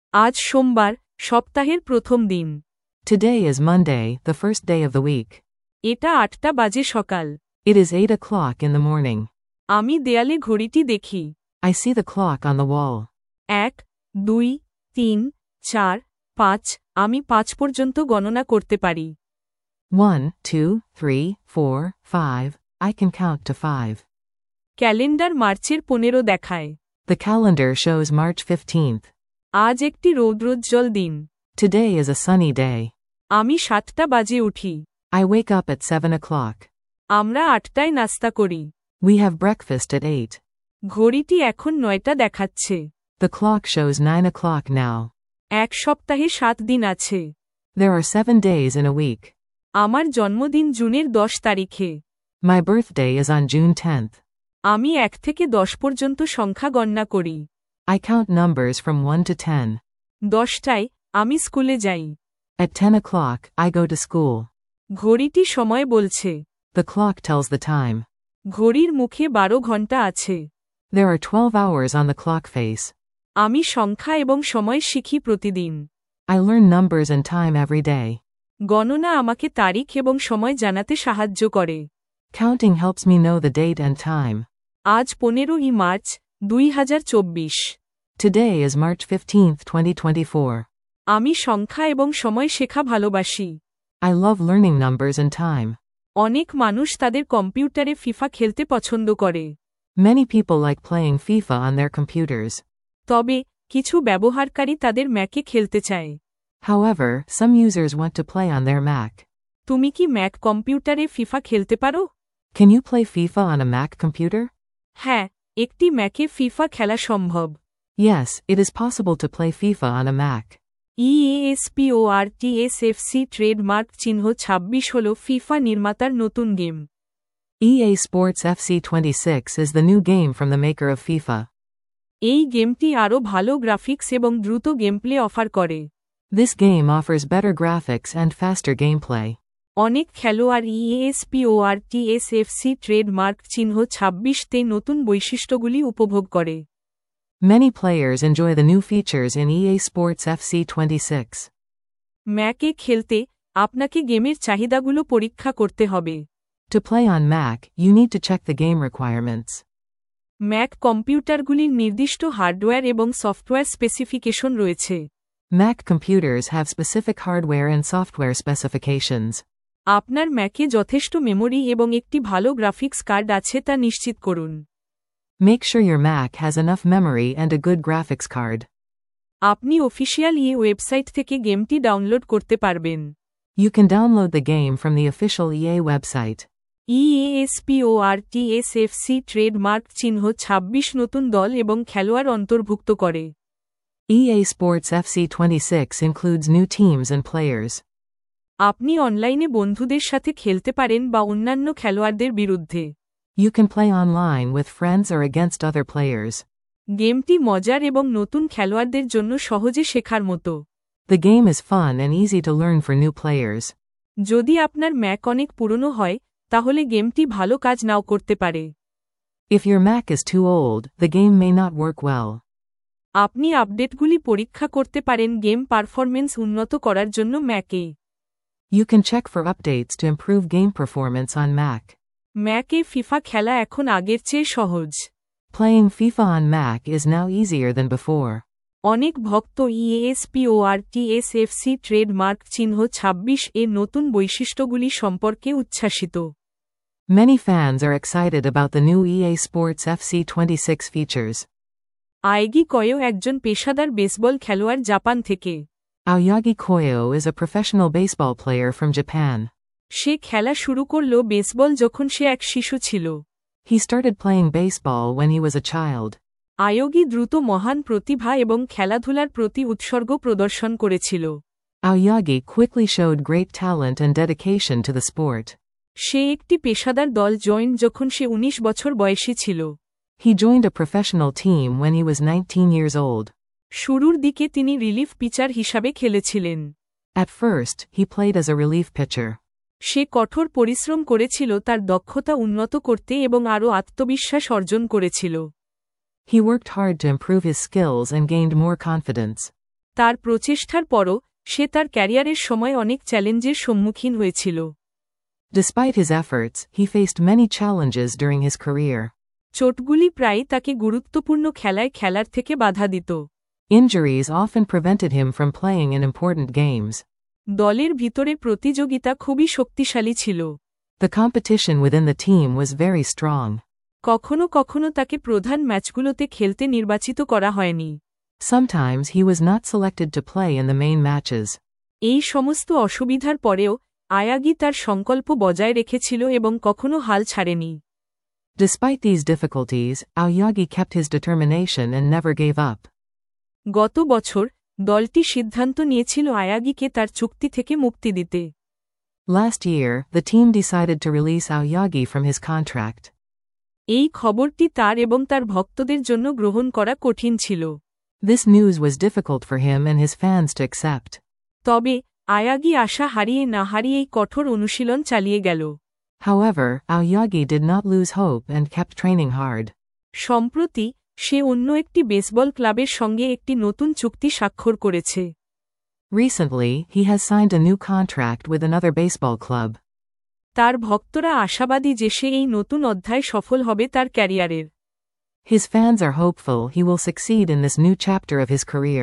আজ সোমবার, সপ্তাহের প্রথম দিন। Today is Monday, the first day of the week. এটা 8টা বাজে সকাল। It is 8 o'clock in the morning. আমি দেয়ালে ঘড়িটি দেখি। I see the clock on the wall. 1, 2, 3, 4, 5 আমি 5 পর্যন্ত গণনা করতে পারি। 1, 2, 3, 4, 5. I can count to 5. Calendar মার্চের 15 দেখায়। The calendar shows March 15th. আজ একটি রৌদ্রোজ্জ্বল দিন। Today is a sunny day. আমি 7টা বাজে উঠি। I wake up at 7 o'clock. আমরা 8টায় নাস্তা করি। We have breakfast at 8. ঘড়িটি এখন 9টা দেখাচ্ছে। The clock shows 9 o'clock now. এক সপ্তাহে 7 দিন আছে। There are 7 days in a week. আমার জন্মদিন জুনের 10 তারিখে। My birthday is on June 10th. আমি 1 থেকে 10 পর্যন্ত সংখ্যা গণনা করি। I count numbers from 1 to 10. 10টায় আমি স্কুলে যাই। At 10 o'clock, I go to school. ঘড়িটি সময় বলছে। The clock tells the time. ঘড়ির মুখে 12 ঘন্টা আছে। There are 12 hours on the clock face. আমি সংখ্যা এবং সময় শিখি প্রতিদিন। I learn numbers and time every day. গণনা আমাকে তারিখ এবং সময় জানাতে সাহায্য করে। Counting helps me know the date and time. আজ 15ই March, 2024। Today is March 15th, 2024. আমি সংখ্যা এবং সময় শেখা ভালোবাসি। I love learning numbers and time. অনেক মানুষ তাদের কম্পিউটারে ফিফা খেলতে পছন্দ করে। Many people like playing FIFA on their computers. তবে কিছু ব্যবহারকারী তাদের ম্যাকে খেলতে চায়। However, some users want to play on their Mac. তুমি কি ম্যাক কম্পিউটারে ফিফা খেলতে পারো? Can you play FIFA on a Mac computer? হ্যাঁ, একটি ম্যাকে ফিফা খেলা সম্ভব। Yes, it is possible to play FIFA on a Mac. EASPORTS FC trademark চিহ্ন 26 হল ফিফা নির্মাতার নতুন গেম। EA Sports FC 26 is the new game from the maker of FIFA. এই গেমটি আরও ভালো গ্রাফিক্স এবং দ্রুত গেমপ্লে অফার করে। This game offers better graphics and faster gameplay. অনেক খেলোয়াড় EASPORTS FC ট্রেডমার্ক চিহ্ন 26 তে নতুন বৈশিষ্ট্যগুলি উপভোগ করে। Many players enjoy the new features in EA Sports FC 26. ম্যাকে খেলতে আপনাকে গেমের চাহিদাগুলো পরীক্ষা করতে হবে। To play on Mac, you need to check the game requirements. Mac কম্পিউটারগুলির নির্দিষ্ট হার্ডওয়্যার এবং সফটওয়্যার স্পেসিফিকেশন রয়েছে। Mac computers have specific hardware and software specifications. আপনার ম্যাকে যথেষ্ট মেমোরি এবং একটি ভালো গ্রাফিক্স কার্ড আছে তা নিশ্চিত করুন। Make sure your Mac has enough memory and a good graphics card. আপনি অফিসিয়াল ওয়েবসাইট থেকে গেমটি ডাউনলোড করতে পারবেন। You can download the game from the official EA website. EASPORTS FC trademark চিহ্ন 26 নতুন দল এবং খেলোয়াড় অন্তর্ভুক্ত করে। EA Sports FC 26 includes new teams and players. আপনি অনলাইনে বন্ধুদের সাথে খেলতে পারেন বা অন্যান্য খেলোয়াড়দের বিরুদ্ধে। You can play online with friends or against other players. গেমটি মজার এবং নতুন খেলোয়াড়দের জন্য সহজে শেখার মতো। The game is fun and easy to learn for new players. যদি আপনার ম্যাক অনেক পুরনো হয়, তাহলে গেমটি ভালো কাজ নাও করতে পারে। If your Mac is too old, the game may not work well. আপনি আপডেটগুলি পরীক্ষা করতে পারেন গেম পারফরম্যান্স উন্নত করার জন্য ম্যাকে। You can check for updates to improve game performance on Mac. ম্যাকে ফিফা খেলা এখন আগের চেয়ে সহজ। Playing FIFA on Mac is now easier than before. অনেক ভক্ত EASPORTS FC ট্রেডমার্ক চিহ্ন 26 এর নতুন বৈশিষ্ট্যগুলি সম্পর্কে উচ্ছ্বাসিত। Many fans are excited about the new EA Sports FC 26 features. আয়েগি কয়ো একজন পেশাদার বেসবল খেলোয়াড় জাপান থেকে। Aoyagi Koyo is a professional baseball player from Japan. সে খেলা শুরু করল বেসবল যখন সে এক শিশু ছিল। He started playing baseball when he was a child. আয়োগি দ্রুত মহান প্রতিভা এবং খেলাধুলার প্রতি উৎসর্গ প্রদর্শন করেছিল। Aoyagi quickly showed great talent and dedication to the sport. সে একটি পেশাদার দল জয়েন যখন সে 19 বছর বয়সী ছিল। He joined a professional team when he was 19 years old. শুরুর দিকে তিনি রিলিফ পিচার হিসাবে খেলেছিলেন। At first, he played as a relief pitcher. সে কঠোর পরিশ্রম করেছিল তার দক্ষতা উন্নত করতে এবং আরও আত্মবিশ্বাস অর্জন করেছিল। He worked hard to improve his skills and gained more confidence. তার প্রচেষ্টার পরও সে তার ক্যারিয়ারের সময় অনেক চ্যালেঞ্জের সম্মুখীন হয়েছিল। Despite his efforts, he faced many challenges during his career. চোটগুলি প্রায়ই তাকে গুরুত্বপূর্ণ খেলায় খেলার থেকে বাধা দিত। Injuries often prevented him from playing in important games. দলের ভিতরে প্রতিযোগিতা খুবই শক্তিশালী ছিল। The competition within the team was very strong. কখনো কখনো তাকে প্রধান ম্যাচগুলোতে খেলতে নির্বাচিত করা হয়নি। Sometimes he was not selected to play in the main matches. এই সমস্ত অসুবিধার পরেও আয়াগি তার সংকল্প বজায় রেখেছিল এবং কখনো হাল ছাড়েনি। Despite these difficulties, Aoyagi kept his determination and never gave up. গত বছর দলটি সিদ্ধান্ত নিয়েছিল আয়াগিকে তার চুক্তি থেকে মুক্তি দিতে। Last year, the team decided to release Aoyagi from his contract. এই খবরটি তার এবং তার ভক্তদের জন্য গ্রহণ করা কঠিন ছিল। This news was difficult for him and his fans to accept. তবে আয়াগি আশা হারিয়ে না হারিয়েই কঠোর অনুশীলন চালিয়ে গেল। However, Aoyagi did not lose hope and kept training hard. সম্প্রতি সে অন্য একটি বেসবল ক্লাবের সঙ্গে একটি নতুন চুক্তি স্বাক্ষর করেছে। Recently, he has signed a new contract with another baseball club. তার ভক্তরা আশাবাদী যে সে এই নতুন অধ্যায় সফল হবে তার ক্যারিয়ারের। His fans are hopeful he will succeed in this new chapter of his career.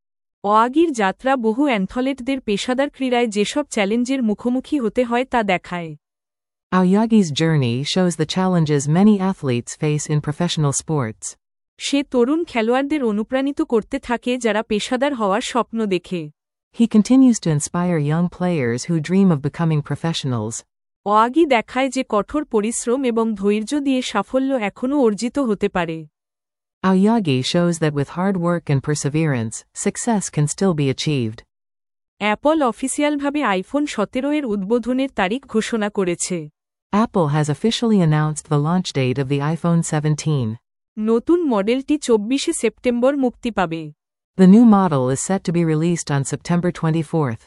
আয়াগির যাত্রা বহু অ্যাথলেটদের পেশাদার ক্রীড়ায় যেসব চ্যালেঞ্জের মুখোমুখি হতে হয় তা দেখায়। Aoyagi's journey shows the challenges many athletes face in professional sports. সে তরুণ খেলোয়াড়দের অনুপ্রাণিত করতে থাকে যারা পেশাদার হওয়ার স্বপ্ন দেখে। He continues to inspire young players who dream of becoming professionals. আয়াগি দেখায় যে কঠোর পরিশ্রম এবং ধৈর্য দিয়ে সাফল্য এখনও অর্জিত হতে পারে। Aoyagi shows that with hard work and perseverance, success can still be achieved. Apple অফিসিয়ালভাবে আইফোন 17 এর উদ্বোধনের তারিখ ঘোষণা করেছে। Apple has officially announced the launch date of the iPhone 17. নতুন মডেলটি 24 সেপ্টেম্বর মুক্তি পাবে। The new model is set to be released on September 24th.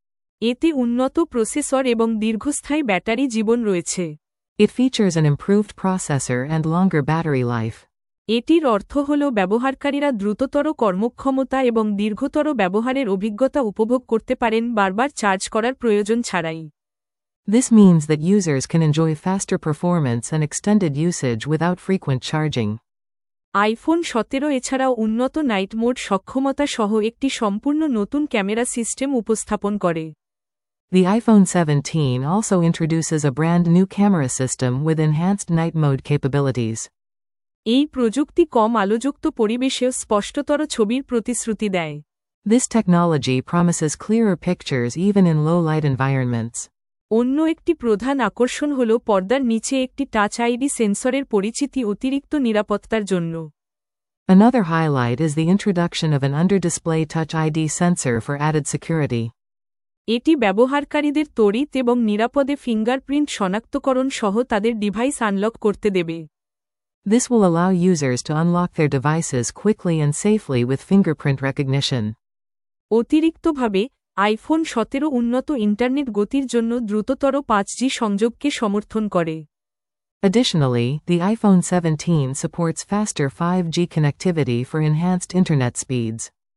এতে উন্নত প্রসেসর এবং দীর্ঘস্থায়ী ব্যাটারি জীবন রয়েছে। It features an improved processor and longer battery life. এটির অর্থ হল ব্যবহারকারীরা দ্রুততর কর্মক্ষমতা এবং দীর্ঘতর ব্যবহারের অভিজ্ঞতা উপভোগ করতে পারেন বারবার চার্জ করার প্রয়োজন ছাড়াই। This means that users can enjoy faster performance and extended usage without frequent charging. IPhone 17 এছাড়াও উন্নত নাইট মোড সক্ষমতা সহ একটি সম্পূর্ণ নতুন ক্যামেরা সিস্টেম উপস্থাপন করে। The iPhone 17 also introduces a brand new camera system with enhanced night mode capabilities. এই প্রযুক্তি কম আলোযুক্ত পরিবেশেও স্পষ্টতর ছবির প্রতিশ্রুতি দেয়। This technology promises clearer pictures even in low light environments. অন্য একটি প্রধান আকর্ষণ হল পর্দার নিচে একটি টাচ আইডি সেন্সরের পরিচিতি অতিরিক্ত নিরাপত্তার জন্য। Another highlight is the introduction of an under-display Touch ID sensor for added security. এটি ব্যবহারকারীদের তড়িৎ এবং নিরাপদে ফিঙ্গারপ্রিন্ট শনাক্তকরণ সহ তাদের ডিভাইস আনলক করতে দেবে। This will allow users to unlock their devices quickly and safely with fingerprint recognition. অতিরিক্তভাবে আইফোন 17 উন্নত ইন্টারনেট গতির জন্য দ্রুততর 5G সংযোগকে সমর্থন করে। Additionally, the iPhone 17 supports faster 5G connectivity for enhanced internet speeds.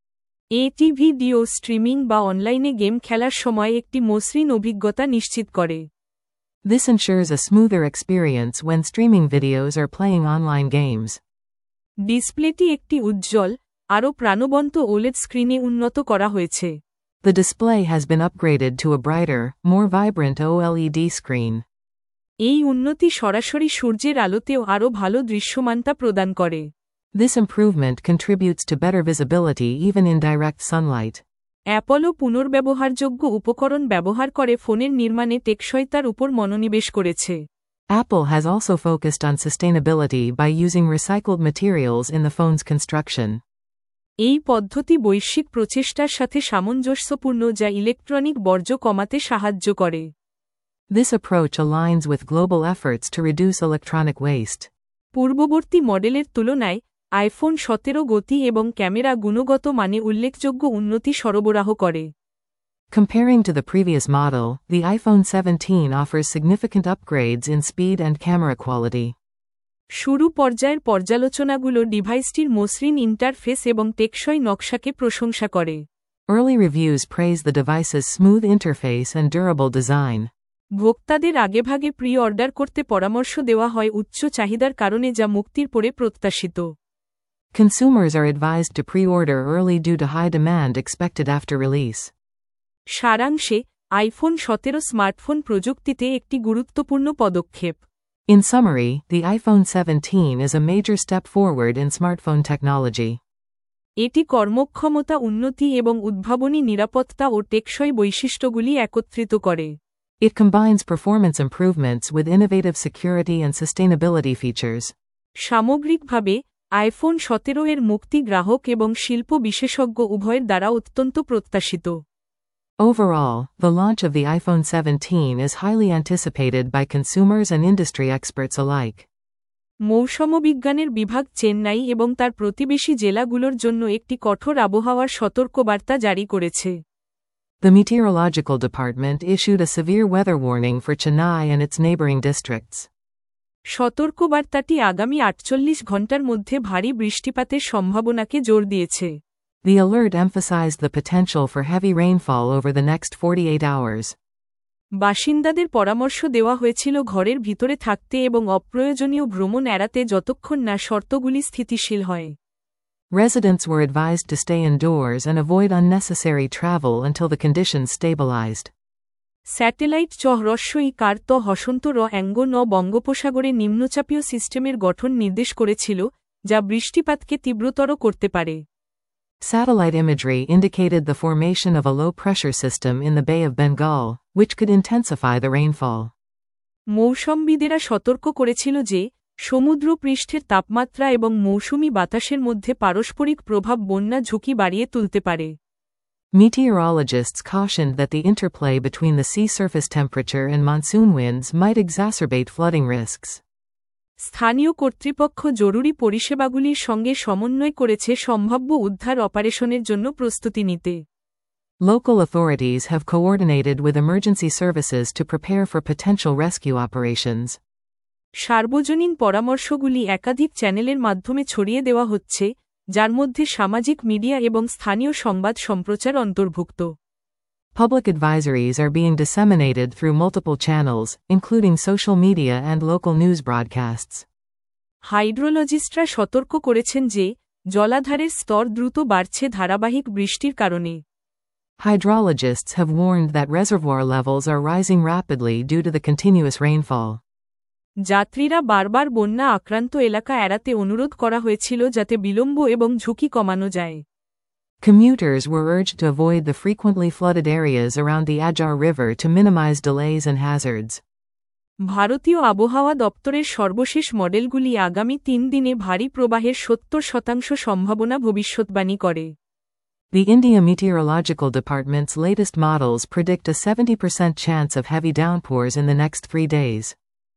এটি ভিডিও স্ট্রিমিং বা অনলাইনে গেম খেলার সময় একটি মসৃণ অভিজ্ঞতা নিশ্চিত করে। This ensures a smoother experience when streaming videos or playing online games. ডিসপ্লেটি একটি উজ্জ্বল, আরও প্রাণবন্ত ওলেড স্ক্রিনে উন্নত করা হয়েছে। The display has been upgraded to a brighter, more vibrant OLED screen. এই উন্নতি সরাসরি সূর্যের আলোতেও আরও ভালো দৃশ্যমানতা প্রদান করে। This improvement contributes to better visibility even in direct sunlight. অ্যাপলও পুনর্ব্যবহারযোগ্য উপকরণ ব্যবহার করে ফোনের নির্মাণে টেকসইতার উপর মনোনিবেশ করেছে। Apple has also focused on sustainability by using recycled materials in the phone's construction. এই পদ্ধতি বৈশ্বিক প্রচেষ্টার সাথে সামঞ্জস্যপূর্ণ যা ইলেকট্রনিক বর্জ্য কমাতে সাহায্য করে। This approach aligns with global efforts to reduce electronic waste. পূর্ববর্তী মডেলের তুলনায় আইফোন 17 গতি এবং ক্যামেরা গুণগত মানে উল্লেখযোগ্য উন্নতি সরবরাহ করে। Comparing to the previous model, the iPhone 17 offers significant upgrades in speed and camera quality. শুরু পর্যায়ের পর্যালোচনাগুলো ডিভাইসটির মসৃণ ইন্টারফেস এবং টেকসই নকশাকে প্রশংসা করে। Early reviews praise the device's smooth interface and durable design. ভোক্তাদের আগেভাগে প্রি অর্ডার করতে পরামর্শ দেওয়া হয় উচ্চ চাহিদার কারণে যা মুক্তির পরে প্রত্যাশিত। Consumers are advised to pre-order early due to high demand expected after release. সারাংশে, আইফোন 17 স্মার্টফোন প্রযুক্তিতে একটি গুরুত্বপূর্ণ পদক্ষেপ। In summary, the iPhone 17 is a major step forward in smartphone technology. এটি কর্মক্ষমতা উন্নতি এবং উদ্ভাবনী নিরাপত্তা ও টেকসই বৈশিষ্ট্যগুলি একত্রিত করে। It combines performance improvements with innovative security and sustainability features. সামগ্রিকভাবে, আইফোন 17 এর মুক্তি গ্রাহক এবং শিল্প বিশেষজ্ঞ উভয়ের দ্বারা অত্যন্ত প্রত্যাশিত। Overall, the launch of the iPhone 17 is highly anticipated by consumers and industry experts alike. মৌসুমবিজ্ঞানের বিভাগ চেন্নাই এবং তার প্রতিবেশী জেলাগুলোর জন্য একটি কঠোর আবহাওয়ার সতর্কবার্তা জারি করেছে। The Meteorological Department issued a severe weather warning for Chennai and its neighboring districts. সতর্কবার্তাটি আগামী 48 ঘণ্টার মধ্যে ভারী বৃষ্টিপাতের সম্ভাবনাকে জোর দিয়েছে। The alert emphasized the potential for heavy rainfall over the next 48 hours. বাসিন্দাদের পরামর্শ দেওয়া হয়েছিল ঘরের ভিতরে থাকতে এবং অপ্রয়োজনীয় ভ্রমণ এড়াতে যতক্ষণ না শর্তগুলি স্থিতিশীল হয়। Residents were advised to stay indoors and avoid unnecessary travel until the conditions stabilized. Satellite কার হসন্ত অ্যাঙ্গ বঙ্গোপসাগরে নিম্নচাপীয় সিস্টেমের গঠন নির্দেশ করেছিল, যা বৃষ্টিপাতকে তীব্রতর করতে পারে। Satellite imagery indicated the formation of a low-pressure system in the Bay of Bengal, which could intensify the rainfall. মৌসুমবিদেরা সতর্ক করেছিল যে, সমুদ্র পৃষ্ঠের তাপমাত্রা এবং মৌসুমী বাতাসের মধ্যে পারস্পরিক প্রভাব বন্যা ঝুঁকি বাড়িয়ে তুলতে পারে। Meteorologists cautioned that the interplay between the sea surface temperature and monsoon winds might exacerbate flooding risks. স্থানীয় কর্তৃপক্ষ জরুরি পরিষেবাগুলির সঙ্গে সমন্বয় করেছে সম্ভাব্য উদ্ধার অপারেশনের জন্য প্রস্তুতি নিতে। Local authorities have coordinated with emergency services to prepare for potential rescue operations. সার্বজনীন পরামর্শগুলি একাধিক চ্যানেলের মাধ্যমে ছড়িয়ে দেওয়া হচ্ছে, যার মধ্যে সামাজিক মিডিয়া এবং স্থানীয় সংবাদ সম্প্রচার অন্তর্ভুক্ত। Public advisories are being disseminated through multiple channels, including social media and local news broadcasts. হাইড্রোলজিস্টরা সতর্ক করেছেন যে, জলাধারের স্তর দ্রুত বাড়ছে ধারাবাহিক বৃষ্টির কারণে। Hydrologists have warned that reservoir levels are rising rapidly due to the continuous rainfall. যাত্রীরা বারবার বন্যা আক্রান্ত এলাকা এড়াতে অনুরোধ করা হয়েছিল যাতে বিলম্ব এবং ঝুঁকি কমানো যায়। Commuters were urged to avoid the frequently flooded areas around the Ajar River to minimize delays and hazards. ভারতীয় আবহাওয়া দপ্তরের সর্বশেষ মডেলগুলি আগামী 3 দিনে ভারী প্রবাহের 70% সম্ভাবনা ভবিষ্যৎবাণী করে। The India Meteorological Department's latest models predict a 70% chance of heavy downpours in the next 3 days.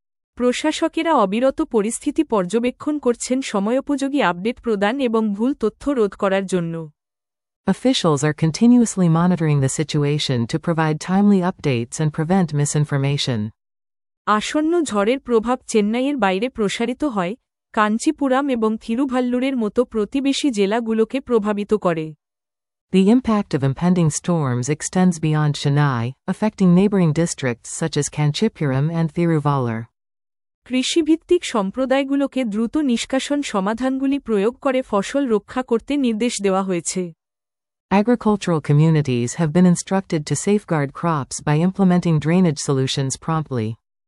প্রশাসকেরা অবিরত পরিস্থিতি পর্যবেক্ষণ করছেন সময়োপযোগী আপডেট প্রদান এবং ভুল তথ্য রোধ করার জন্য। Officials are continuously monitoring the situation to provide timely updates and prevent misinformation. আসন্ন ঝড়ের প্রভাব চেন্নাইয়ের বাইরে প্রসারিত হয়, কাঞ্চিপুরাম এবং থিরুভাল্লুরের মতো প্রতিবেশী জেলাগুলোকে প্রভাবিত করে। The impact of impending storms extends beyond Chennai, affecting neighboring districts such as Kanchipuram and Thiruvallur. কৃষিভিত্তিক সম্প্রদায়গুলোকে দ্রুত নিষ্কাশন সমাধানগুলি প্রয়োগ করে ফসল রক্ষা করতে নির্দেশ দেওয়া হয়েছে। Agricultural communities have been instructed to safeguard crops by implementing drainage solutions promptly.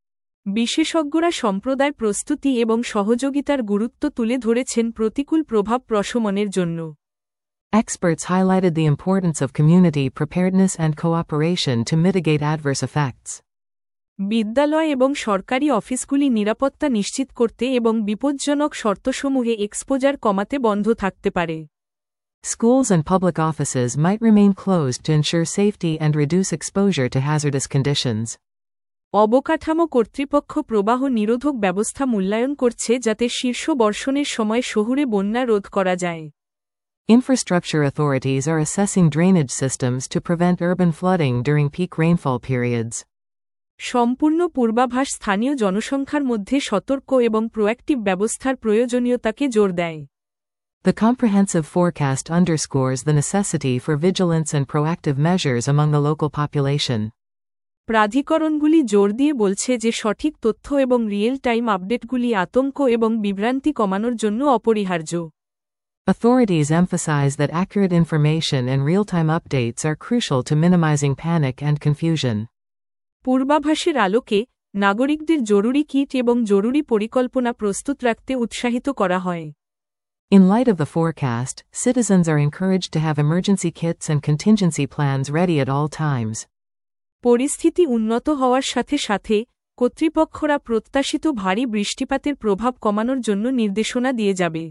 বিশেষজ্ঞরা সম্প্রদায় প্রস্তুতি এবং সহযোগিতার গুরুত্ব তুলে ধরেছেন প্রতিকূল প্রভাব প্রশমনের জন্য। Experts highlighted the importance of community preparedness and cooperation to mitigate adverse effects. বিদ্যালয় এবং সরকারি অফিসগুলি নিরাপত্তা নিশ্চিত করতে এবং বিপজ্জনক শর্তসমূহে এক্সপোজার কমাতে বন্ধ থাকতে পারে। Schools and public offices might remain closed to ensure safety and reduce exposure to hazardous conditions. অবকাঠামো কর্তৃপক্ষ প্রবাহ নিরোধক ব্যবস্থা মূল্যায়ন করছে যাতে শীর্ষ বর্ষণের সময় শহুরে বন্যা রোধ করা যায়। Infrastructure authorities are assessing drainage systems to prevent urban flooding during peak rainfall periods. সম্পূর্ণ পূর্বাভাস স্থানীয় জনসংখ্যার মধ্যে সতর্ক এবং প্রোঅ্যাক্টিভ ব্যবস্থার প্রয়োজনীয়তাকে জোর দেয়। The comprehensive forecast underscores the necessity for vigilance and proactive measures among the local population. প্রাধিকরণগুলি জোর দিয়ে বলছে যে সঠিক তথ্য এবং রিয়েল টাইম আপডেটগুলি আতঙ্ক এবং বিভ্রান্তি কমানোর জন্য অপরিহার্য। Authorities emphasize that accurate information and real-time updates are crucial to minimizing panic and confusion. পূর্বাভাসের আলোকে নাগরিকদের জরুরি কিট এবং জরুরি পরিকল্পনা প্রস্তুত রাখতে উৎসাহিত করা হয়। In light of the forecast, citizens are encouraged to have emergency kits and contingency plans ready at all times. পরিস্থিতি উন্নত হওয়ার সাথে সাথে কর্তৃপক্ষরা প্রত্যাশিত ভারী বৃষ্টিপাতের প্রভাব কমানোর জন্য নির্দেশনা দিয়ে যাবে।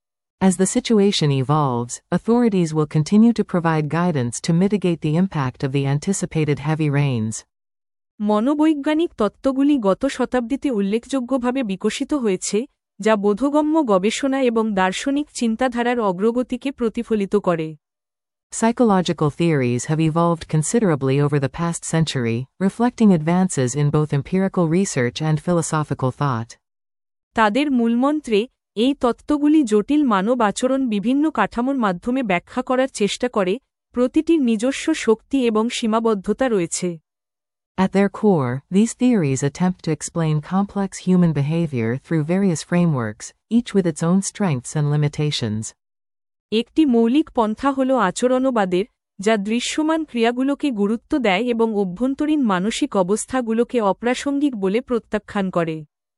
As the situation evolves, authorities will continue to provide guidance to mitigate the impact of the anticipated heavy rains. মনোবৈজ্ঞানিক তত্ত্বগুলি গত শতাব্দীতে উল্লেখযোগ্যভাবে বিকশিত হয়েছে, যা বোধগম্য গবেষণা এবং দার্শনিক চিন্তাধারার অগ্রগতিকে প্রতিফলিত করে। Psychological theories have evolved considerably over the past century, reflecting advances in both empirical research and philosophical thought. তাদের মূলমন্ত্রে এই তত্ত্বগুলি জটিল মানব আচরণ বিভিন্ন কাঠামোর মাধ্যমে ব্যাখ্যা করার চেষ্টা করে, প্রতিটির নিজস্ব শক্তি এবং সীমাবদ্ধতা রয়েছে। At their core, these theories attempt to explain complex human behavior through various frameworks, each with its own strengths and limitations. একটি মৌলিক পন্থা হল আচরণবাদের, যা দৃশ্যমান ক্রিয়াগুলোকে গুরুত্ব দেয় এবং অভ্যন্তরীণ মানসিক অবস্থাগুলোকে অপ্রাসঙ্গিক বলে প্রত্যাখ্যান করে।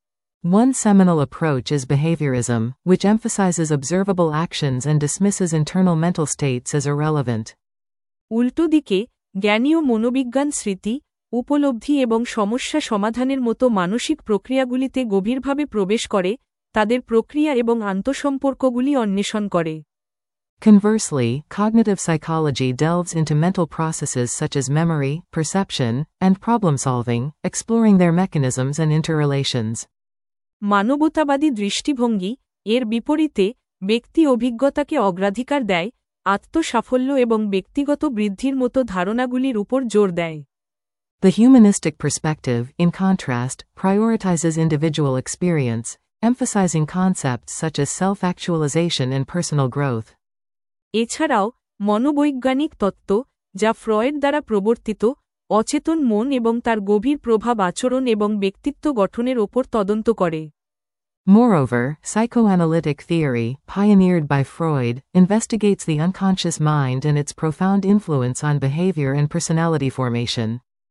One seminal approach is behaviorism, which emphasizes observable actions and dismisses internal mental states as irrelevant. উল্টো দিকে, জ্ঞানীয় মনোবিজ্ঞান স্মৃতি, উপলব্ধি এবং সমস্যা সমাধানের মতো মানসিক প্রক্রিয়াগুলিতে গভীরভাবে প্রবেশ করে, তাদের প্রক্রিয়া এবং আন্তঃসম্পর্কগুলি অন্বেষণ করে। Conversely, cognitive psychology delves into mental processes such as memory, perception, and problem-solving, exploring their mechanisms and interrelations. মানবতাবাদী দৃষ্টিভঙ্গি, এর বিপরীতে, ব্যক্তি অভিজ্ঞতাকে অগ্রাধিকার দেয়, আত্মসাফল্য এবং ব্যক্তিগত বৃদ্ধির মতো ধারণাগুলির উপর জোর দেয়। The humanistic perspective, in contrast, prioritizes individual experience, emphasizing concepts such as self-actualization and personal growth. এছাড়াও, মনোবৈজ্ঞানিক তত্ত্ব, যা ফ্রয়েড দ্বারা প্রবর্তিত, অচেতন মন এবং তার গভীর প্রভাব আচরণ এবং ব্যক্তিত্ব গঠনের ওপর তদন্ত করে। Moreover, psychoanalytic theory, pioneered by Freud, investigates the unconscious mind and its profound influence on behavior and personality formation.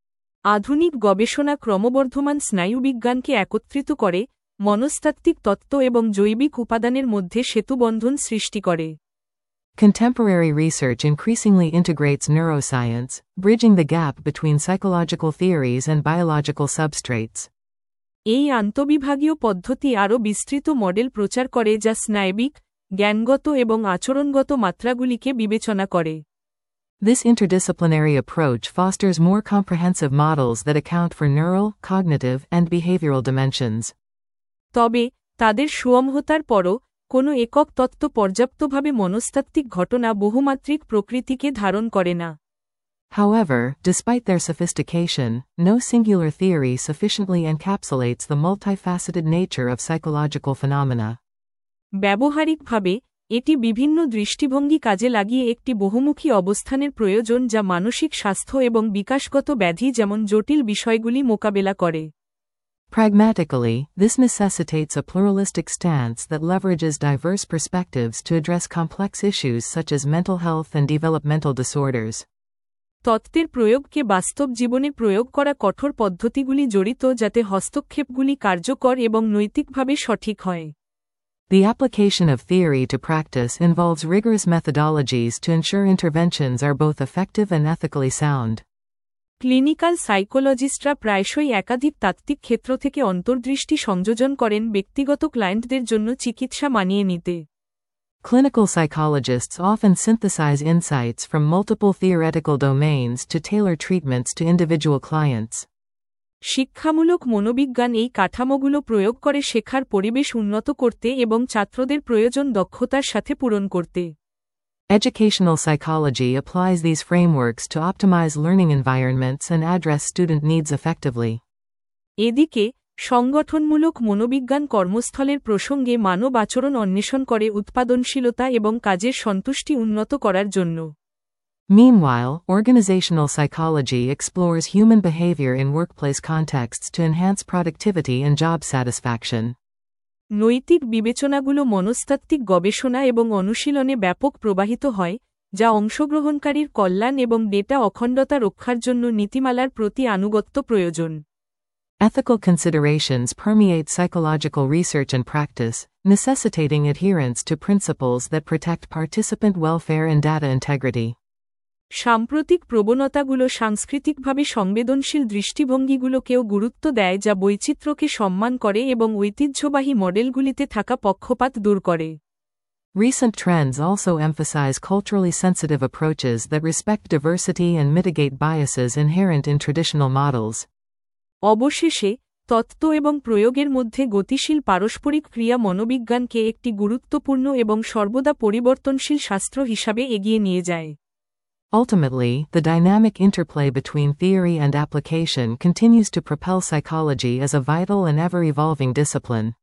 আধুনিক গবেষণা ক্রমবর্ধমান স্নায়ুবিজ্ঞানকে একত্রিত করে, মনস্তাত্ত্বিক তত্ত্ব এবং জৈবিক উপাদানের মধ্যে সেতুবন্ধন সৃষ্টি করে। Contemporary research increasingly integrates neuroscience, bridging the gap between psychological theories and biological substrates. এই আন্তঃবিভাগীয় পদ্ধতি আরও বিস্তৃত মডেল প্রচার করে যা স্নায়বিক, জ্ঞানগত এবং আচরণগত মাত্রাগুলিকে বিবেচনা করে। This interdisciplinary approach fosters more comprehensive models that account for neural, cognitive, and behavioral dimensions. তবে, তাদের সুঅম্যতার পরও, কোনো একক তত্ত্ব পর্যাপ্তভাবে মনস্তাত্ত্বিক ঘটনা বহুমাত্রিক প্রকৃতিকে ধারণ করে না। However, despite their sophistication, no singular theory sufficiently encapsulates the multifaceted nature of psychological phenomena. ব্যবহারিকভাবে, এটি বিভিন্ন দৃষ্টিভঙ্গি কাজে লাগিয়ে একটি বহুমুখী অবস্থানের প্রয়োজন যা মানসিক স্বাস্থ্য এবং বিকাশগত ব্যাধি যেমন জটিল বিষয়গুলি মোকাবেলা করে। Pragmatically, this necessitates a pluralistic stance that leverages diverse perspectives to address complex issues such as mental health and developmental disorders. তত্ত্বের প্রয়োগকে বাস্তব জীবনে প্রয়োগ করা কঠোর পদ্ধতিগুলি জড়িত যাতে হস্তক্ষেপগুলি কার্যকর এবং নৈতিকভাবে সঠিক হয়। The application of theory to practice involves rigorous methodologies to ensure interventions are both effective and ethically sound. Clinical সাইকোলজিস্টরা প্রায়শই একাধিক তাত্ত্বিক ক্ষেত্র থেকে অন্তর্দৃষ্টি সংযোজন করেন ব্যক্তিগত ক্লায়েন্টদের জন্য চিকিৎসা মানিয়ে নিতে। Clinical psychologists often synthesize insights from multiple theoretical domains to tailor treatments to individual clients. শিক্ষামূলক মনোবিজ্ঞান এই কাঠামোগুলো প্রয়োগ করে শেখার পরিবেশ উন্নত করতে এবং ছাত্রদের প্রয়োজন দক্ষতার সাথে পূরণ করতে। Educational psychology applies these frameworks to optimize learning environments and address student needs effectively. এদিকে, সংগঠনমূলক মনোবিজ্ঞান কর্মস্থলের প্রসঙ্গে মানব আচরণ অন্বেষণ করে উৎপাদনশীলতা এবং কাজের সন্তুষ্টি উন্নত করার জন্য। Meanwhile, organizational psychology explores human behavior in workplace contexts to enhance productivity and job satisfaction. নৈতিক বিবেচনাগুলো মনস্তাত্ত্বিক গবেষণা এবং অনুশীলনে ব্যাপক প্রবাহিত হয়, যা অংশগ্রহণকারীর কল্যাণ এবং ডেটা অখণ্ডতা রক্ষার জন্য নীতিমালার প্রতি আনুগত্য প্রয়োজন। Ethical considerations permeate psychological research and practice, necessitating adherence to principles that protect participant welfare and data integrity. সাম্প্রতিক প্রবণতাগুলো সাংস্কৃতিকভাবে সংবেদনশীল দৃষ্টিভঙ্গিগুলোকেও গুরুত্ব দেয় যা বৈচিত্র্যকে সম্মান করে এবং ঐতিহ্যবাহী মডেলগুলিতে থাকা পক্ষপাত দূর করে। Recent trends also emphasize culturally sensitive approaches that respect diversity and mitigate biases inherent in traditional models. অবশেষে, তত্ত্ব এবং প্রয়োগের মধ্যে গতিশীল পারস্পরিক ক্রিয়া মনোবিজ্ঞানকে একটি গুরুত্বপূর্ণ এবং সর্বদা পরিবর্তনশীল শাস্ত্র হিসাবে এগিয়ে নিয়ে যায়। Ultimately, the dynamic interplay between theory and application continues to propel psychology as a vital and ever-evolving discipline.